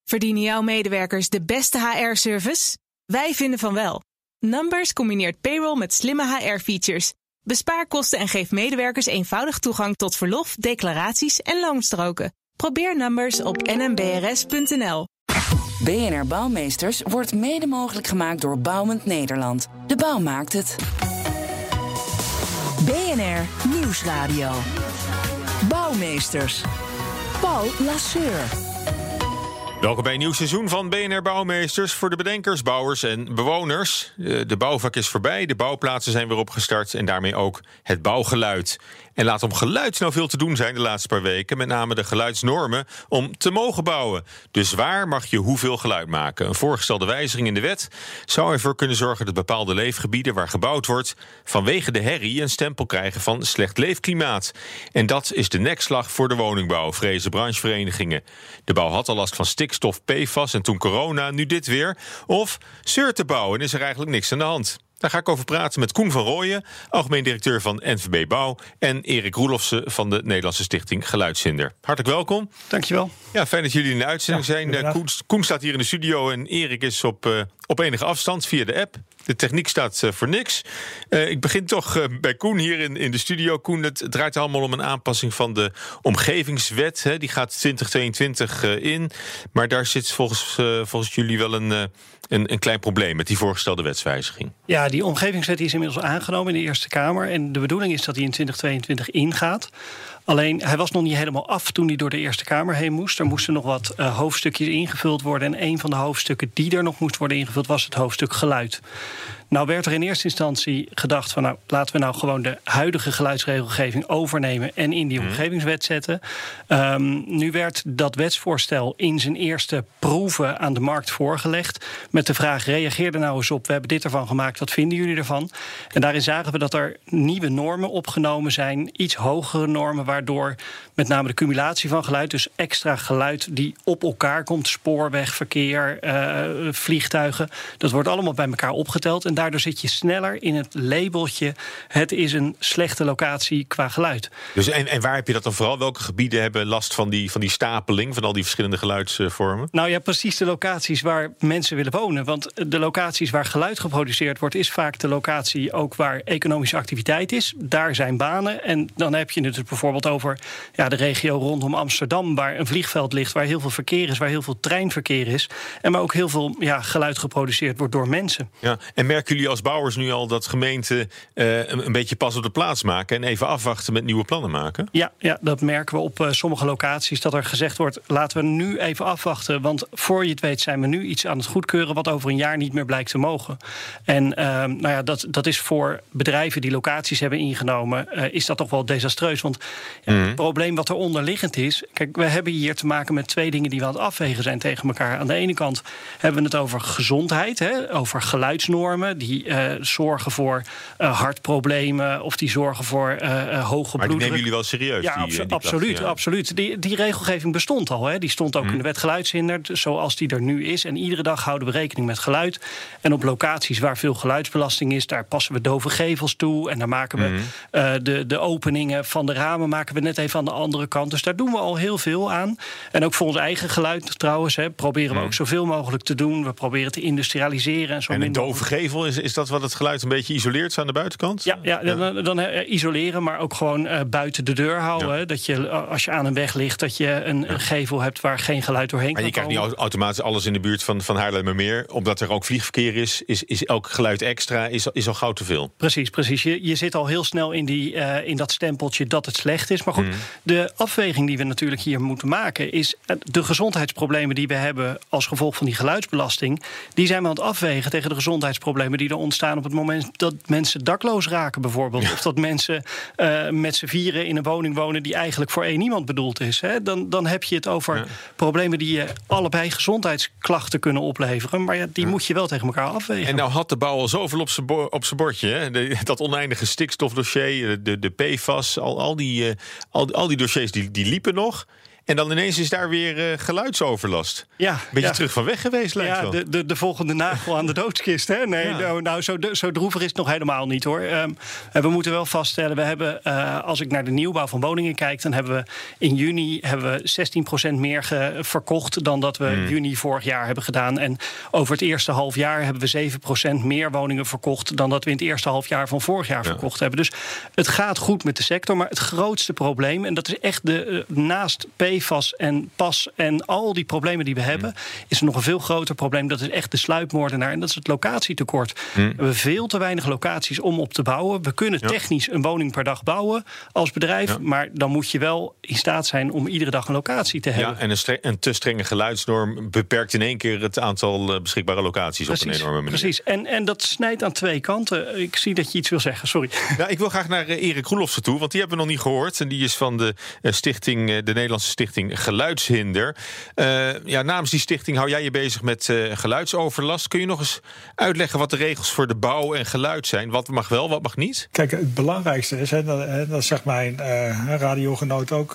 Verdienen jouw medewerkers de beste HR-service? Wij vinden van wel. Numbers combineert payroll met slimme HR-features. Bespaar kosten en geef medewerkers eenvoudig toegang tot verlof, declaraties en loonstroken. Probeer Numbers op nmbrs.nl. BNR Bouwmeesters wordt mede mogelijk gemaakt door Bouwend Nederland. De bouw maakt het. BNR Nieuwsradio. Bouwmeesters. Paul Lasseur. Welkom bij een nieuw seizoen van BNR Bouwmeesters voor de bedenkers, bouwers en bewoners. De bouwvak is voorbij, de bouwplaatsen zijn weer opgestart en daarmee ook het bouwgeluid. En laat om geluid nou veel te doen zijn de laatste paar weken, met name de geluidsnormen om te mogen bouwen. Dus waar mag je hoeveel geluid maken? Een voorgestelde wijziging in de wet zou ervoor kunnen zorgen dat bepaalde leefgebieden waar gebouwd wordt vanwege de herrie een stempel krijgen van slecht leefklimaat. En dat is de nekslag voor de woningbouw, vrezen brancheverenigingen. De bouw had al last van stikstof, PFAS en toen corona, nu dit weer. Of zeurt de bouw en is er eigenlijk niks aan de hand? Daar ga ik over praten met Koen van Rooyen, algemeen directeur van NVB Bouw, en Erik Roelofsen van de Nederlandse Stichting Geluidshinder. Hartelijk welkom. Dankjewel. Ja, fijn dat jullie in de uitzending zijn. Koen staat hier in de studio en Erik is op enige afstand via de app. De techniek staat voor niks. Ik begin toch bij Koen hier in de studio. Koen, het draait allemaal om een aanpassing van de omgevingswet. Hè. Die gaat 2022 in. Maar daar zit volgens jullie wel een klein probleem met die voorgestelde wetswijziging. Ja, die omgevingswet is inmiddels aangenomen in de Eerste Kamer. En de bedoeling is dat die in 2022 ingaat. Alleen, hij was nog niet helemaal af toen hij door de Eerste Kamer heen moest. Er moesten nog wat hoofdstukjes ingevuld worden. En een van de hoofdstukken die er nog moest worden ingevuld was het hoofdstuk geluid. Nou werd er in eerste instantie gedacht van laten we nou gewoon de huidige geluidsregelgeving overnemen en in die omgevingswet zetten. Nu werd dat wetsvoorstel in zijn eerste proeven aan de markt voorgelegd met de vraag: reageer er nou eens op, we hebben dit ervan gemaakt, wat vinden jullie ervan? En daarin zagen we dat er nieuwe normen opgenomen zijn, iets hogere normen, waardoor met name de cumulatie van geluid, dus extra geluid die op elkaar komt, spoorwegverkeer, vliegtuigen, dat wordt allemaal bij elkaar opgeteld. En daardoor zit je sneller in het labeltje: het is een slechte locatie qua geluid. Dus en waar heb je dat dan vooral? Welke gebieden hebben last van die stapeling, van al die verschillende geluidsvormen? Nou ja, precies de locaties waar mensen willen wonen. Want de locaties waar geluid geproduceerd wordt, is vaak de locatie ook waar economische activiteit is. Daar zijn banen. En dan heb je het bijvoorbeeld over de regio rondom Amsterdam, waar een vliegveld ligt, waar heel veel verkeer is, waar heel veel treinverkeer is. En waar ook heel veel geluid geproduceerd wordt door mensen. Ja, en merken jullie als bouwers nu al dat gemeenten een beetje pas op de plaats maken en even afwachten met nieuwe plannen maken? Ja, dat merken we op sommige locaties, dat er gezegd wordt: laten we nu even afwachten, want voor je het weet zijn we nu iets aan het goedkeuren wat over een jaar niet meer blijkt te mogen. En dat is voor bedrijven die locaties hebben ingenomen, is dat toch wel desastreus. Want het probleem wat er onderliggend is, kijk, we hebben hier te maken met twee dingen die we aan het afwegen zijn tegen elkaar. Aan de ene kant hebben we het over gezondheid, over geluidsnormen die zorgen voor hartproblemen of die zorgen voor hoge bloeddruk. Maar die nemen jullie wel serieus? Ja, absoluut. Die regelgeving bestond al. Die stond ook in de wet geluidshinder, zoals die er nu is. En iedere dag houden we rekening met geluid. En op locaties waar veel geluidsbelasting is, daar passen we dove gevels toe. En daar maken we de openingen van de ramen maken we net even aan de andere kant. Dus daar doen we al heel veel aan. En ook voor ons eigen geluid trouwens, proberen we ook zoveel mogelijk te doen. We proberen te industrialiseren. En een dove gevel, is dat wat het geluid een beetje isoleert aan de buitenkant? Ja. Dan isoleren, maar ook gewoon buiten de deur houden. Ja. Dat je, als je aan een weg ligt, dat je een gevel hebt waar geen geluid doorheen kan komen. Maar je krijgt niet automatisch alles in de buurt van Haarlemmermeer. Omdat er ook vliegverkeer is elk geluid extra is al gauw te veel. Precies. Je zit al heel snel in dat stempeltje dat het slecht is. Maar goed, de afweging die we natuurlijk hier moeten maken is de gezondheidsproblemen die we hebben als gevolg van die geluidsbelasting, die zijn we aan het afwegen tegen de gezondheidsproblemen die er ontstaan op het moment dat mensen dakloos raken bijvoorbeeld. Ja. Of dat mensen met z'n vieren in een woning wonen die eigenlijk voor één iemand bedoeld is. Dan heb je het over problemen die je allebei gezondheidsklachten kunnen opleveren. Maar die moet je wel tegen elkaar afwegen. En nou had de bouw al zoveel op zijn bordje. Hè? Dat oneindige stikstofdossier, de PFAS, al die dossiers die liepen nog. En dan ineens is daar weer geluidsoverlast. Ja, beetje terug van weg geweest, lijkt wel. De volgende nagel aan de doodskist. Hè? Nee, zo droevig is het nog helemaal niet, hoor. We moeten wel vaststellen, we hebben, als ik naar de nieuwbouw van woningen kijk, dan hebben we in juni 16% meer verkocht dan dat we juni vorig jaar hebben gedaan. En over het eerste half jaar hebben we 7% meer woningen verkocht dan dat we in het eerste half jaar van vorig jaar verkocht hebben. Dus het gaat goed met de sector, maar het grootste probleem, en dat is echt naast PFAS en PAS en al die problemen die we hebben, is er nog een veel groter probleem. Dat is echt de sluipmoordenaar en dat is het locatietekort. We hebben veel te weinig locaties om op te bouwen. We kunnen technisch een woning per dag bouwen als bedrijf, maar dan moet je wel in staat zijn om iedere dag een locatie te hebben. Ja, en een te strenge geluidsnorm beperkt in één keer het aantal beschikbare locaties op een enorme manier. Precies, en dat snijdt aan twee kanten. Ik zie dat je iets wil zeggen, sorry. Ja, ik wil graag naar Erik Roelofsen toe, want die hebben we nog niet gehoord. En die is van de Nederlandse Stichting Geluidshinder. Namens die stichting hou jij je bezig met geluidsoverlast. Kun je nog eens uitleggen wat de regels voor de bouw en geluid zijn? Wat mag wel, wat mag niet? Kijk, het belangrijkste is, dat zegt mijn radiogenoot ook,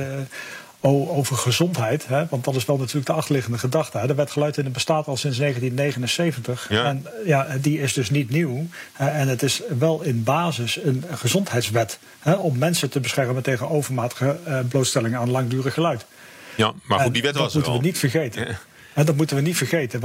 over gezondheid. Want dat is wel natuurlijk de achterliggende gedachte. De wet geluidhinder bestaat al sinds 1979. Ja. En die is dus niet nieuw. En het is wel in basis een gezondheidswet. Om mensen te beschermen tegen overmatige blootstelling aan langdurig geluid. Ja, maar goed, die wet was er al. Dat moeten we niet vergeten. Ja. Dat moeten we niet vergeten,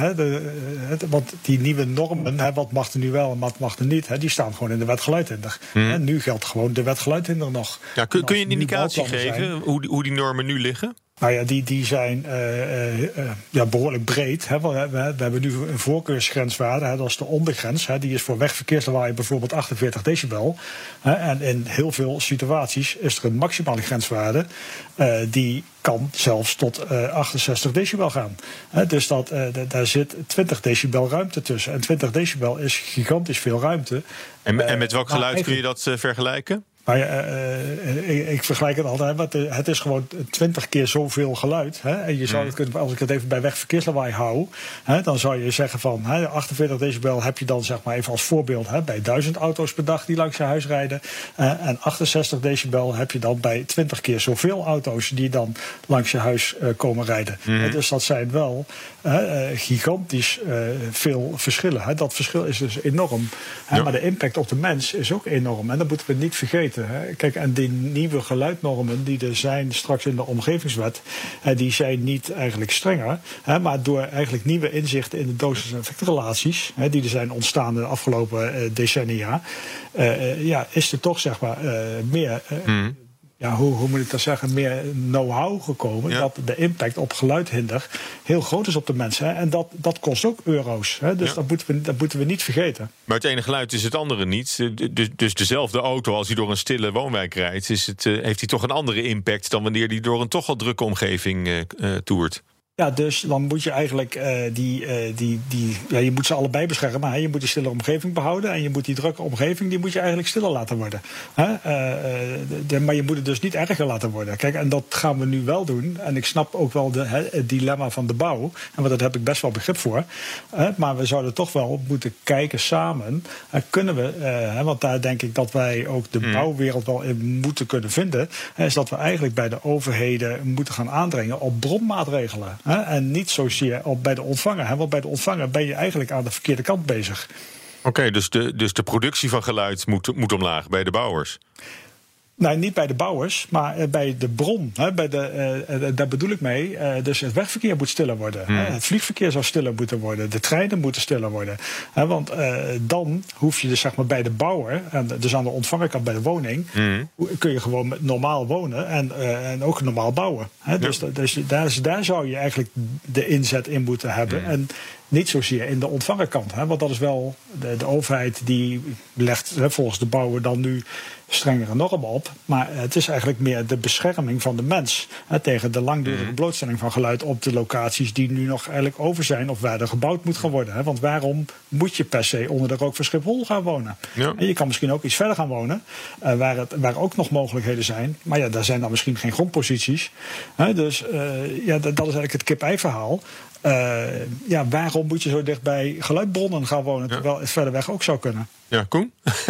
want die nieuwe normen, wat mag er nu wel en wat mag er niet, die staan gewoon in de wet geluidhinder. En nu geldt gewoon de wet geluidhinder nog. Ja, kun je een indicatie geven hoe die normen nu liggen? Nou ja, die zijn behoorlijk breed. We hebben nu een voorkeursgrenswaarde, dat is de ondergrens. Die is voor wegverkeerslawaai bijvoorbeeld 48 decibel. En in heel veel situaties is er een maximale grenswaarde. Die kan zelfs tot 68 decibel gaan. Dus daar zit 20 decibel ruimte tussen. En 20 decibel is gigantisch veel ruimte. En met welk geluid kun je dat vergelijken? Maar ik vergelijk het altijd, want het is gewoon 20 keer zoveel geluid. En je zou het kunnen, als ik het even bij wegverkeerslawaai hou, dan zou je zeggen van 48 decibel heb je dan zeg maar even als voorbeeld bij 1000 auto's per dag die langs je huis rijden. En 68 decibel heb je dan bij 20 keer zoveel auto's die dan langs je huis komen rijden. Dus dat zijn wel gigantisch veel verschillen. Dat verschil is dus enorm. Maar de impact op de mens is ook enorm. En dat moeten we niet vergeten. Kijk, en die nieuwe geluidnormen die er zijn straks in de omgevingswet, die zijn niet eigenlijk strenger, maar door eigenlijk nieuwe inzichten in de dosis- en effectrelaties, die er zijn ontstaan de afgelopen decennia, is er toch zeg maar meer hoe moet ik dat zeggen, meer know-how gekomen, dat de impact op geluidhinder heel groot is op de mensen. En dat kost ook euro's. Dus dat moeten we niet vergeten. Maar het ene geluid is het andere niet. Dus dezelfde auto, als hij door een stille woonwijk rijdt, heeft hij toch een andere impact dan wanneer hij door een toch al drukke omgeving toert. Ja, dus dan moet je eigenlijk je moet ze allebei beschermen. Je moet die stille omgeving behouden en je moet die drukke omgeving, die moet je eigenlijk stiller laten worden. Maar je moet het dus niet erger laten worden. Kijk, en dat gaan we nu wel doen. En ik snap ook wel het dilemma van de bouw. En daar heb ik best wel begrip voor. Maar we zouden toch wel moeten kijken samen. Kunnen we, want daar denk ik dat wij ook de bouwwereld wel in moeten kunnen vinden, is dat we eigenlijk bij de overheden moeten gaan aandringen op bronmaatregelen. En niet zozeer bij de ontvanger. Want bij de ontvanger ben je eigenlijk aan de verkeerde kant bezig. Oké, dus de productie van geluid moet omlaag bij de bouwers? Nee, niet bij de bouwers, maar bij de bron. Daar bedoel ik mee. Dus het wegverkeer moet stiller worden. Het vliegverkeer zou stiller moeten worden. De treinen moeten stiller worden. Want dan hoef je dus zeg maar bij de bouwer, dus aan de ontvangerkant bij de woning, kun je gewoon normaal wonen en ook normaal bouwen. Dus daar zou je eigenlijk de inzet in moeten hebben. En niet zozeer in de ontvangerkant. Want dat is wel de overheid die legt volgens de bouwer dan nu strengere normen op. Maar het is eigenlijk meer de bescherming van de mens tegen de langdurige blootstelling van geluid op de locaties die nu nog eigenlijk over zijn of waar er gebouwd moet gaan worden. Want waarom moet je per se onder de rook van Schiphol gaan wonen? Ja. En je kan misschien ook iets verder gaan wonen waar ook nog mogelijkheden zijn. Maar ja, daar zijn dan misschien geen grondposities. Dus dat is eigenlijk het kip-ei verhaal. waarom moet je zo dicht bij geluidbronnen gaan wonen, terwijl het verder weg ook zou kunnen? Ja, Koen?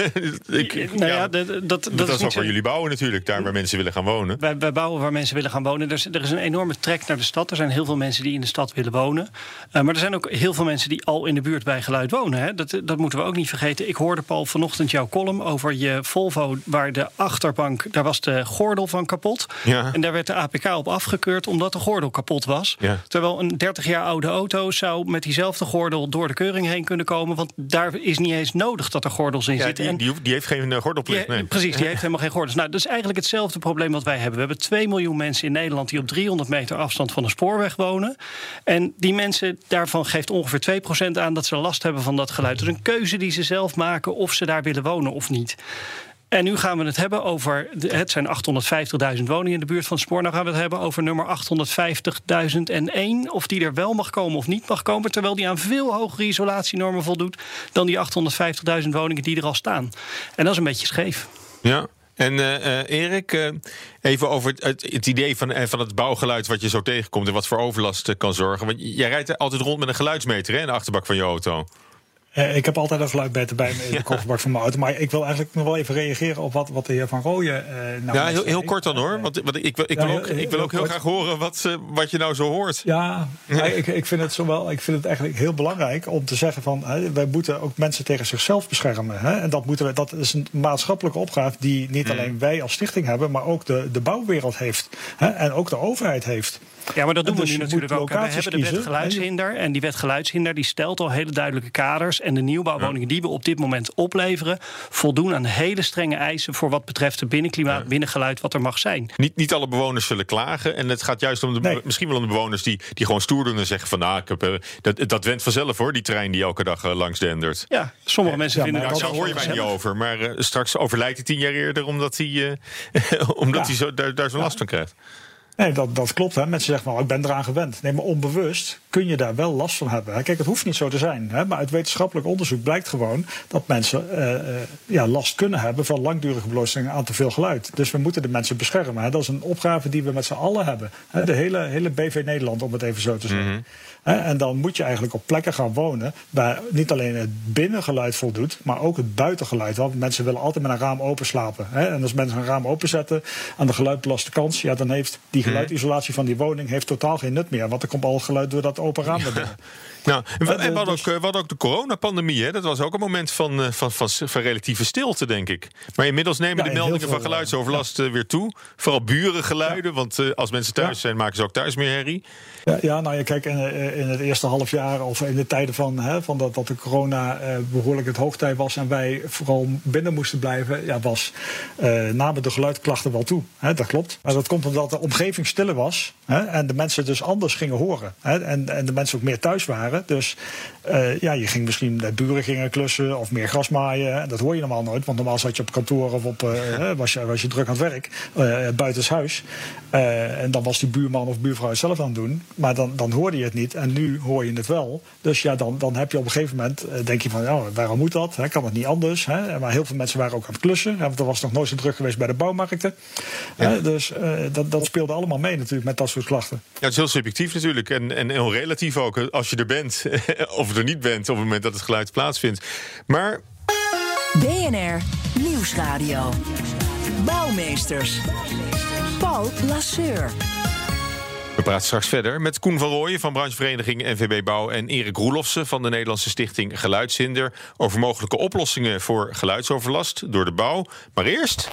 Dat is ook waar jullie bouwen natuurlijk, daar waar mensen willen gaan wonen. Wij bouwen waar mensen willen gaan wonen. Er is een enorme trek naar de stad. Er zijn heel veel mensen die in de stad willen wonen. Maar er zijn ook heel veel mensen die al in de buurt bij geluid wonen. Hè. Dat moeten we ook niet vergeten. Ik hoorde, Paul, vanochtend jouw column over je Volvo, waar de achterbank, daar was de gordel van kapot. Ja. En daar werd de APK op afgekeurd omdat de gordel kapot was. Ja. Terwijl een 30 jaar oude auto zou met diezelfde gordel door de keuring heen kunnen komen. Want daar is niet eens nodig dat er gordels in zitten. Die heeft geen gordelplicht. Nee. Precies, die heeft helemaal geen gordels. Nou, dat is eigenlijk hetzelfde probleem wat wij hebben. We hebben 2 miljoen mensen in Nederland die op 300 meter afstand van een spoorweg wonen. En die mensen, daarvan geeft ongeveer 2% aan dat ze last hebben van dat geluid. Dus een keuze die ze zelf maken of ze daar willen wonen of niet. En nu gaan we het hebben over, het zijn 850.000 woningen in de buurt van het spoor. Nou gaan we het hebben over nummer 850.001, of die er wel mag komen of niet mag komen, terwijl die aan veel hogere isolatienormen voldoet dan die 850.000 woningen die er al staan. En dat is een beetje scheef. Ja. En Erik, even over het idee van het bouwgeluid wat je zo tegenkomt en wat voor overlast kan zorgen. Want jij rijdt altijd rond met een geluidsmeter, hè, in de achterbak van je auto. Ik heb altijd een geluidmeter bij me in de kofferbak van mijn auto. Maar ik wil eigenlijk nog wel even reageren op wat de heer Van Rooyen heel kort dan hoor. Want ik wil ook heel graag horen wat je nou zo hoort. Ja, ik vind het eigenlijk heel belangrijk om te zeggen van wij moeten ook mensen tegen zichzelf beschermen. Hè? En dat is een maatschappelijke opgave die niet alleen wij als stichting hebben, maar ook de bouwwereld heeft. Hè? En ook de overheid heeft. Ja, maar dat doen we nu natuurlijk ook. We hebben de wet geluidshinder. En die wet geluidshinder die stelt al hele duidelijke kaders. En de nieuwbouwwoningen die we op dit moment opleveren voldoen aan hele strenge eisen voor wat betreft het binnenklimaat, binnengeluid, wat er mag zijn. Niet alle bewoners zullen klagen. En het gaat juist om misschien wel om de bewoners die gewoon stoer doen en zeggen van dat went vanzelf hoor, die trein die elke dag langs dendert. Ja, sommige mensen vinden dat. Daar hoor je mij niet over. Maar straks overlijdt hij 10 jaar eerder omdat hij daar zo'n last van krijgt. Nee, dat klopt. Hè. Mensen zeggen, ik ben eraan gewend. Nee, maar onbewust kun je daar wel last van hebben. Kijk, het hoeft niet zo te zijn. Hè, maar uit wetenschappelijk onderzoek blijkt gewoon dat mensen last kunnen hebben van langdurige blootstelling aan te veel geluid. Dus we moeten de mensen beschermen. Hè. Dat is een opgave die we met z'n allen hebben. Hè, de hele BV Nederland, om het even zo te zeggen. Mm-hmm. En dan moet je eigenlijk op plekken gaan wonen waar niet alleen het binnengeluid voldoet, maar ook het buitengeluid. Want mensen willen altijd met een raam open slapen. En als mensen een raam openzetten aan de geluidbelaste kant, dan heeft die geluidisolatie van die woning heeft totaal geen nut meer. Want er komt al geluid door dat open raam naar binnen. Nou, we hadden ook de coronapandemie. Hè? Dat was ook een moment van relatieve stilte, denk ik. Maar inmiddels nemen de meldingen van geluidsoverlast weer toe. Vooral burengeluiden, want als mensen thuis zijn, maken ze ook thuis meer herrie. Kijk, in het eerste half jaar of in de tijden van dat de corona behoorlijk het hoogtij was en wij vooral binnen moesten blijven, namen de geluidklachten wel toe. Hè, dat klopt. Maar dat komt omdat de omgeving stiller was en de mensen dus anders gingen horen. En de mensen ook meer thuis waren. Dus je ging misschien, de buren gingen klussen of meer gras maaien. Dat hoor je normaal nooit, want normaal zat je op kantoor of was je druk aan het werk, buitenshuis. En dan was die buurman of buurvrouw het zelf aan het doen. Maar dan hoorde je het niet en nu hoor je het wel. Dus dan heb je op een gegeven moment, denk je van, waarom moet dat? Kan het niet anders? Maar heel veel mensen waren ook aan het klussen. Want er was nog nooit zo druk geweest bij de bouwmarkten. Ja. Dus dat speelde allemaal mee natuurlijk met dat soort klachten. Ja, het is heel subjectief natuurlijk en heel relatief ook. Als je er bent of er niet bent op het moment dat het geluid plaatsvindt. Maar BNR Nieuwsradio. Bouwmeesters. Paul Lasseur. We praten straks verder met Koen van Rooyen van branchevereniging NVB Bouw en Erik Roelofsen van de Nederlandse stichting Geluidshinder over mogelijke oplossingen voor geluidsoverlast door de bouw. Maar eerst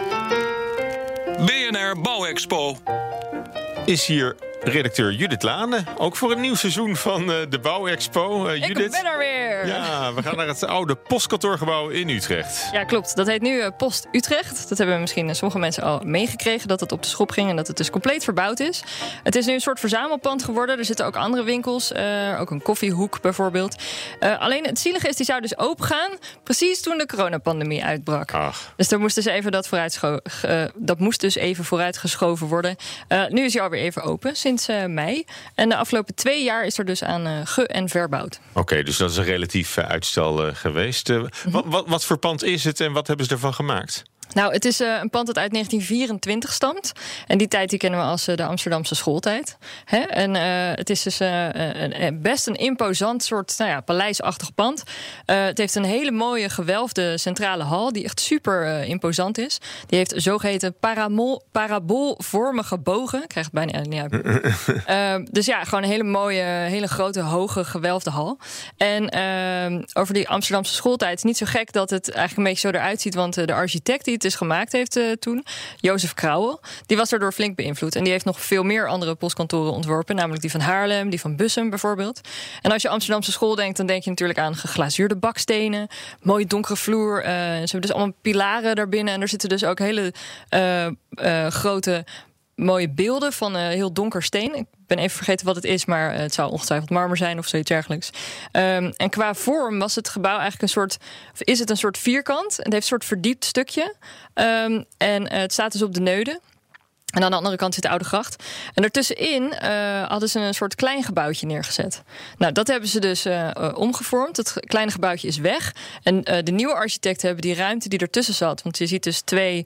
BNR Bouwexpo. Is hier redacteur Judith Lane, ook voor een nieuw seizoen van de Bouwexpo. Judith. Ik ben er weer. Ja, we gaan naar het oude postkantoorgebouw in Utrecht. Ja, klopt. Dat heet nu Post Utrecht. Dat hebben misschien sommige mensen al meegekregen, dat het op de schop ging en dat het dus compleet verbouwd is. Het is nu een soort verzamelpand geworden. Er zitten ook andere winkels, ook een koffiehoek bijvoorbeeld. Alleen het zielige is, die zou dus open gaan precies toen de coronapandemie uitbrak. Ach. Dus dat moest dus even vooruitgeschoven worden. Nu is hij alweer even open, sinds mei. En de afgelopen 2 jaar is er dus aan ge- en verbouwd. Oké, dus dat is een relatief uitstel geweest. Wat voor pand is het en wat hebben ze ervan gemaakt? Nou, het is een pand dat uit 1924 stamt. En die tijd die kennen we als de Amsterdamse schooltijd. En het is dus best een imposant soort paleisachtig pand. Het heeft een hele mooie gewelfde centrale hal die echt super imposant is. Die heeft zogeheten paraboolvormige bogen. Ik krijg het bijna niet uit. Dus ja, gewoon een hele mooie, hele grote, hoge, gewelfde hal. En over die Amsterdamse schooltijd is niet zo gek dat het eigenlijk een beetje zo eruit ziet. Want de architect die het dus gemaakt heeft toen, Jozef Krauwel, die was daardoor flink beïnvloed. En die heeft nog veel meer andere postkantoren ontworpen. Namelijk die van Haarlem, die van Bussum bijvoorbeeld. En als je Amsterdamse school denkt, dan denk je natuurlijk aan geglazuurde bakstenen. Mooie donkere vloer. Ze hebben dus allemaal pilaren daarbinnen. En er zitten dus ook hele grote mooie beelden van heel donker steen. Ik ben even vergeten wat het is, maar het zou ongetwijfeld marmer zijn of zoiets dergelijks. En qua vorm was het gebouw eigenlijk is het een soort vierkant. Het heeft een soort verdiept stukje. En het staat dus op de Neude. En aan de andere kant zit de Oude Gracht. En daartussenin hadden ze een soort klein gebouwtje neergezet. Nou, dat hebben ze dus omgevormd. Het kleine gebouwtje is weg. En de nieuwe architecten hebben die ruimte die ertussen zat. Want je ziet dus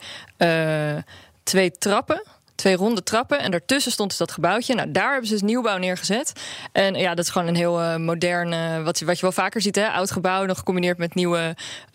twee trappen. 2 ronde trappen en daartussen stond dus dat gebouwtje. Nou, daar hebben ze dus nieuwbouw neergezet. En ja, dat is gewoon een heel modern, wat je wel vaker ziet, hè? Oud gebouw, nog gecombineerd met nieuwe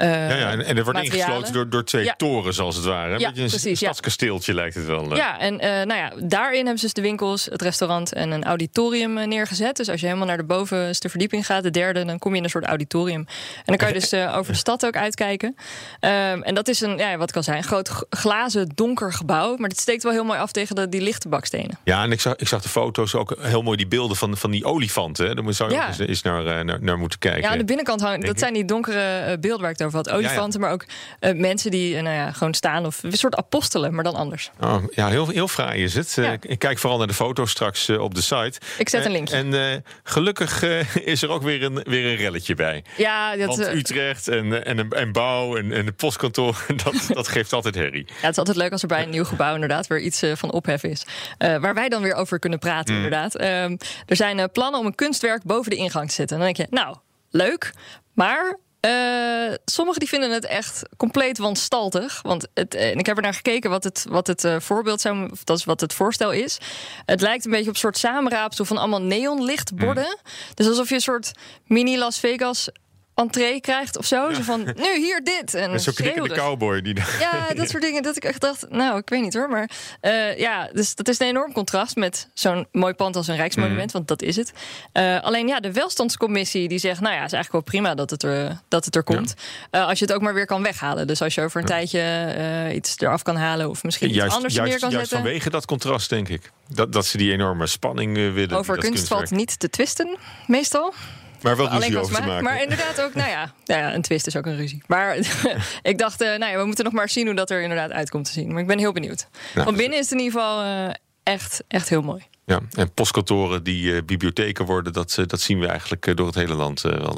en er wordt ingesloten door 2 torens, als het ware. Ja, een beetje een stadskasteeltje lijkt het wel. Ja, en daarin hebben ze dus de winkels, het restaurant en een auditorium neergezet. Dus als je helemaal naar de bovenste verdieping gaat, de derde, dan kom je in een soort auditorium. En dan kan je dus over de stad ook uitkijken. En dat is wat ik al zei, een groot glazen donker gebouw. Maar het steekt wel heel mooi af tegen die lichte bakstenen. Ja, en ik zag de foto's ook heel mooi, die beelden van die olifanten. Daar zou je ook eens naar moeten kijken. Ja, aan de binnenkant hangen, dat zijn die donkere beelden waar ik het over had. Olifanten, maar ook mensen die gewoon staan of een soort apostelen, maar dan anders. Oh, ja, heel fraai is het. Ja. Ik kijk vooral naar de foto's straks op de site. Ik zet een linkje. En gelukkig is er ook weer een relletje bij. Ja, want Utrecht en bouw en de postkantoor, dat geeft altijd herrie. Ja, het is altijd leuk als er bij een nieuw gebouw inderdaad weer iets van ophef is. Waar wij dan weer over kunnen praten, inderdaad. Er zijn plannen om een kunstwerk boven de ingang te zetten. En dan denk je, nou, leuk, maar sommigen die vinden het echt compleet wanstaltig. Want ik heb er naar gekeken wat het voorbeeld zou, of dat is wat het voorstel is. Het lijkt een beetje op een soort samenraapsel van allemaal neonlichtborden. Dus alsof je een soort mini Las Vegas entree krijgt of zo. Zo van, nu hier dit. En zo'n knikkende cowboy. Dat soort dingen. Dat ik echt dacht, nou, ik weet niet hoor. Maar dus dat is een enorm contrast met zo'n mooi pand als een Rijksmonument. Want dat is het. Alleen de welstandscommissie die zegt, nou ja, is eigenlijk wel prima dat het er komt. Als je het ook maar weer kan weghalen. Dus als je over een tijdje iets eraf kan halen of misschien iets anders neer kan zetten. Juist vanwege dat contrast, denk ik. Dat ze die enorme spanning willen. Over kunst valt niet te twisten, meestal. Maar wel ruzie over te maken. Maar inderdaad ook, een twist is ook een ruzie. Maar ik dacht, we moeten nog maar zien hoe dat er inderdaad uitkomt te zien. Maar ik ben heel benieuwd. Van binnen is het in ieder geval echt heel mooi. Ja, en postkantoren die bibliotheken worden, dat zien we eigenlijk door het hele land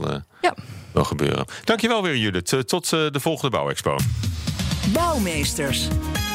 wel gebeuren. Dankjewel weer, Judith. Tot de volgende Bouwexpo. Bouwmeesters.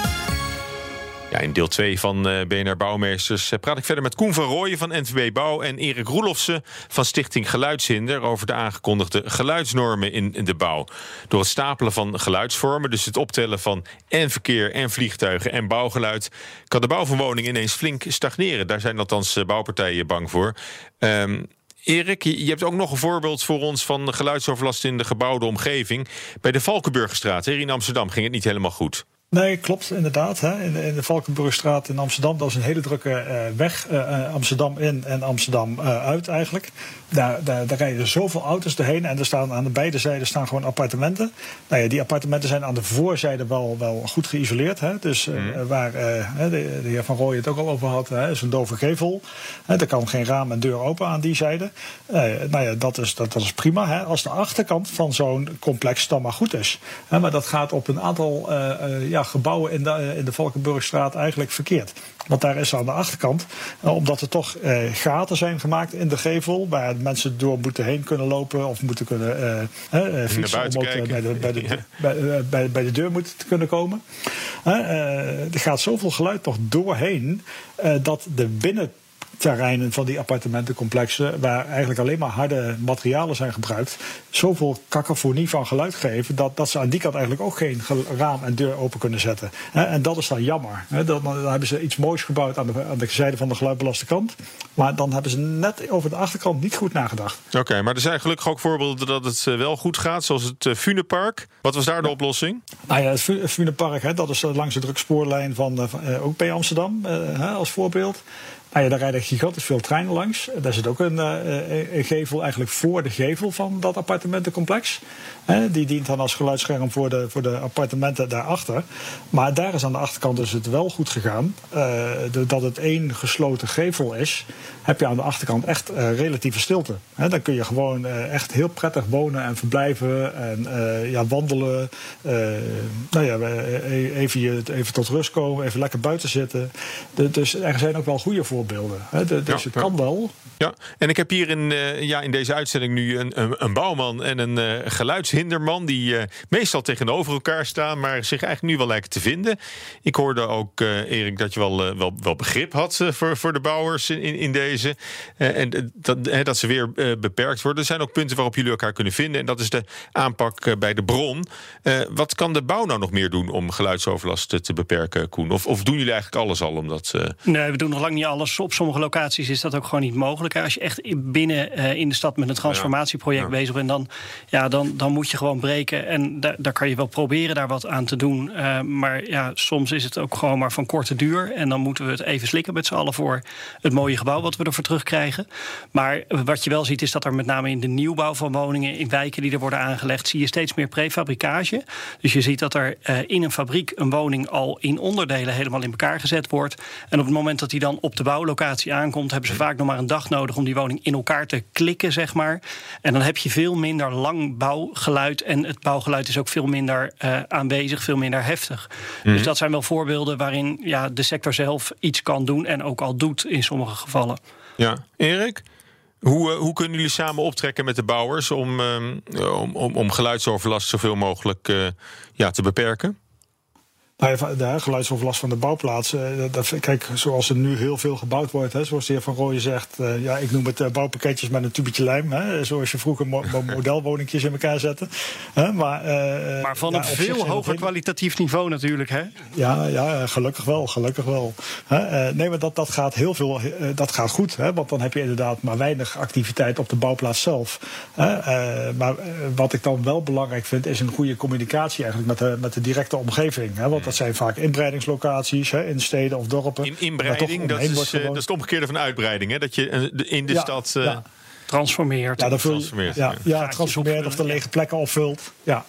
Ja, in deel 2 van BNR Bouwmeesters praat ik verder met Koen van Rooyen van NVB Bouw en Erik Roelofsen van Stichting Geluidshinder over de aangekondigde geluidsnormen in de bouw. Door het stapelen van geluidsvormen, dus het optellen van en verkeer en vliegtuigen en bouwgeluid, kan de bouw van woningen ineens flink stagneren. Daar zijn althans bouwpartijen bang voor. Erik, je hebt ook nog een voorbeeld voor ons van geluidsoverlast in de gebouwde omgeving. Bij de Valkenburgerstraat hier in Amsterdam ging het niet helemaal goed. Nee, klopt, inderdaad. In de Valkenburgstraat in Amsterdam, dat is een hele drukke weg. Amsterdam in en Amsterdam uit eigenlijk. Daar rijden zoveel auto's doorheen en er staan aan de beide zijden gewoon appartementen. Nou ja, die appartementen zijn aan de voorzijde wel goed geïsoleerd. Dus waar de heer Van Rooyen het ook al over had, is een dove gevel. Er kan geen raam en deur open aan die zijde. Dat is prima. Als de achterkant van zo'n complex dan maar goed is. Maar dat gaat op een aantal gebouwen in de Valkenburgstraat eigenlijk verkeerd. Want daar is aan de achterkant, omdat er toch gaten zijn gemaakt in de gevel, waar mensen door moeten heen kunnen lopen of moeten kunnen fietsen om ook bij de deur moeten kunnen komen. Er gaat zoveel geluid nog doorheen dat de terreinen van die appartementencomplexen, waar eigenlijk alleen maar harde materialen zijn gebruikt, zoveel cacophonie van geluid geven, dat ze aan die kant eigenlijk ook geen raam en deur open kunnen zetten. En dat is dan jammer. Dan hebben ze iets moois gebouwd aan de zijde van de geluidbelaste kant, maar dan hebben ze net over de achterkant niet goed nagedacht. Oké, maar er zijn gelukkig ook voorbeelden dat het wel goed gaat, zoals het Funnepark. Wat was daar de oplossing? Nou ja, het Funnepark, dat is langs de drugspoorlijn van ook bij Amsterdam als voorbeeld. Nou ja, daar rijden gigantisch veel treinen langs. Daar zit ook een gevel eigenlijk voor de gevel van dat appartementencomplex. Die dient dan als geluidsscherm voor de appartementen daarachter. Maar daar is aan de achterkant dus het wel goed gegaan. Doordat het één gesloten gevel is, heb je aan de achterkant echt relatieve stilte. Dan kun je gewoon echt heel prettig wonen en verblijven en wandelen. Even tot rust komen, even lekker buiten zitten. Dus er zijn ook wel goede voorbeelden. Dus het kan wel. Ja, en ik heb hier in deze uitzending nu een bouwman en een geluidshinderman die meestal tegenover elkaar staan, maar zich eigenlijk nu wel lijken te vinden. Ik hoorde ook, Erik, dat je wel begrip had voor de bouwers in deze. En dat ze weer beperkt worden. Er zijn ook punten waarop jullie elkaar kunnen vinden. En dat is de aanpak bij de bron. Wat kan de bouw nou nog meer doen om geluidsoverlast te beperken, Koen? Of doen jullie eigenlijk alles al? Nee, we doen nog lang niet alles. Op sommige locaties is dat ook gewoon niet mogelijk. Als je echt binnen in de stad met een transformatieproject bezig bent, dan moet je gewoon breken. En daar kan je wel proberen daar wat aan te doen. Maar ja, soms is het ook gewoon maar van korte duur. En dan moeten we het even slikken met z'n allen voor het mooie gebouw wat we ervoor terugkrijgen. Maar wat je wel ziet is dat er met name in de nieuwbouw van woningen, in wijken die er worden aangelegd, zie je steeds meer prefabricage. Dus je ziet dat er in een fabriek een woning al in onderdelen helemaal in elkaar gezet wordt. En op het moment dat die dan op de bouwlocatie aankomt, hebben ze vaak nog maar een dag nodig om die woning in elkaar te klikken, zeg maar. En dan heb je veel minder lang bouwgeluid. En het bouwgeluid is ook veel minder aanwezig, veel minder heftig. Dus dat zijn wel voorbeelden waarin de sector zelf iets kan doen en ook al doet in sommige gevallen. Ja, Erik? Hoe kunnen jullie samen optrekken met de bouwers om geluidsoverlast zoveel mogelijk te beperken? De geluidsoverlast van de bouwplaatsen. Kijk, zoals er nu heel veel gebouwd wordt, zoals de heer Van Rooyen zegt, ik noem het bouwpakketjes met een tubetje lijm. Zoals je vroeger modelwoningjes in elkaar zette. Maar van een veel hoger kwalitatief niveau natuurlijk, hè? Ja, gelukkig wel. Nee, maar dat gaat heel veel. Dat gaat goed, want dan heb je inderdaad maar weinig activiteit op de bouwplaats zelf. Maar wat ik dan wel belangrijk vind, is een goede communicatie eigenlijk met de directe omgeving. Want dat zijn vaak inbreidingslocaties in steden of dorpen. Inbreiding, dat is het omgekeerde van uitbreiding. Hè? Dat je in de stad transformeert. Transformeert of de lege plekken opvult. Ja.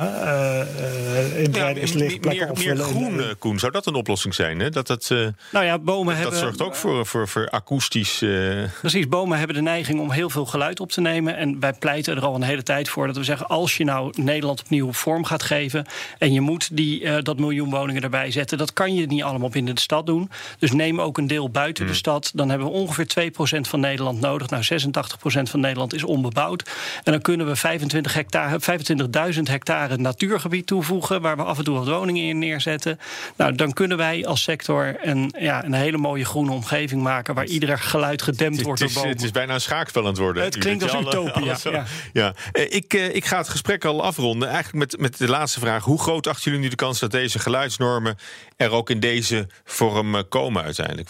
Inbreiden is lege plekken meer groen, Koen, zou dat een oplossing zijn? Hè? Bomen hebben. Dat zorgt ook voor akoestisch. Precies, bomen hebben de neiging om heel veel geluid op te nemen. En wij pleiten er al een hele tijd voor dat we zeggen, als je nou Nederland opnieuw vorm gaat geven en je moet dat miljoen woningen erbij zetten, dat kan je niet allemaal binnen de stad doen. Dus neem ook een deel buiten de stad. Dan hebben we ongeveer 2% van Nederland nodig. 86% van Nederland is onbebouwd. En dan kunnen we 25.000 hectare natuurgebied toevoegen, waar we af en toe wat woningen in neerzetten. Nou, dan kunnen wij als sector een hele mooie groene omgeving maken, waar ieder geluid gedempt wordt door bomen. Het is bijna een schaakspel aan het worden. Het klinkt als utopie. Ja. Ik ga het gesprek al afronden. Eigenlijk met de laatste vraag. Hoe groot achten jullie nu de kans dat deze geluidsnormen er ook in deze vorm komen uiteindelijk?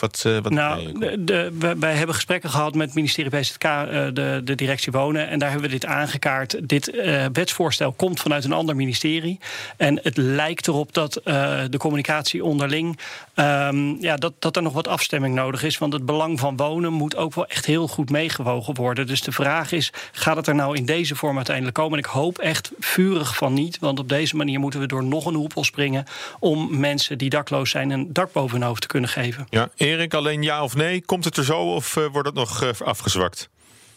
Wij hebben gesprekken gehad met het ministerie BZK, de directie Wonen, en daar hebben we dit aangekaart. Dit wetsvoorstel komt vanuit een ander ministerie. En het lijkt erop dat de communicatie onderling, dat er nog wat afstemming nodig is. Want het belang van wonen moet ook wel echt heel goed meegewogen worden. Dus de vraag is, gaat het er nou in deze vorm uiteindelijk komen? En ik hoop echt vurig van niet. Want op deze manier moeten we door nog een hoepel springen om mensen die dakloos zijn een dak boven hun hoofd te kunnen geven. Ja, Erik, alleen ja of nee? Komt het er zo of wordt het nog afgezwakt?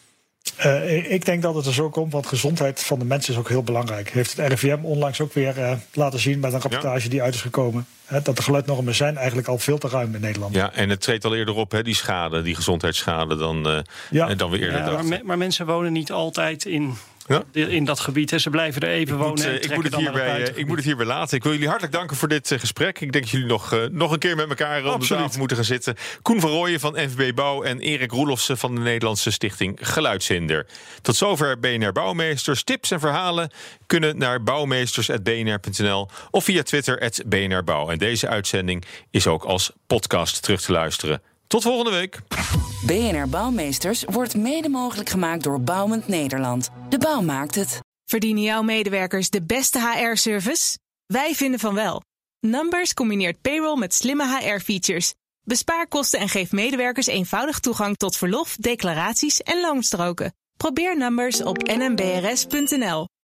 Ik denk dat het er zo komt, want gezondheid van de mensen is ook heel belangrijk. Heeft het RIVM onlangs ook weer laten zien met een rapportage die uit is gekomen. Dat de geluidnormen zijn eigenlijk al veel te ruim in Nederland. Ja, en het treedt al eerder op, die schade, die gezondheidsschade, dan we eerder dachten. Maar mensen wonen niet altijd in in dat gebied. En ze blijven er even wonen. Ik moet het hierbij laten. Ik wil jullie hartelijk danken voor dit gesprek. Ik denk dat jullie nog een keer met elkaar rond de tafel moeten gaan zitten. Koen van Rooyen van NVB Bouw en Erik Roelofsen van de Nederlandse Stichting Geluidshinder. Tot zover BNR Bouwmeesters. Tips en verhalen kunnen naar bouwmeesters@bnr.nl of via Twitter @BNR Bouw. En deze uitzending is ook als podcast terug te luisteren. Tot volgende week. BNR Bouwmeesters wordt mede mogelijk gemaakt door Bouwend Nederland. De bouw maakt het. Verdienen jouw medewerkers de beste HR-service? Wij vinden van wel. Numbers combineert payroll met slimme HR-features. Bespaar kosten en geef medewerkers eenvoudig toegang tot verlof, declaraties en loonstroken. Probeer Numbers op nmbrs.nl.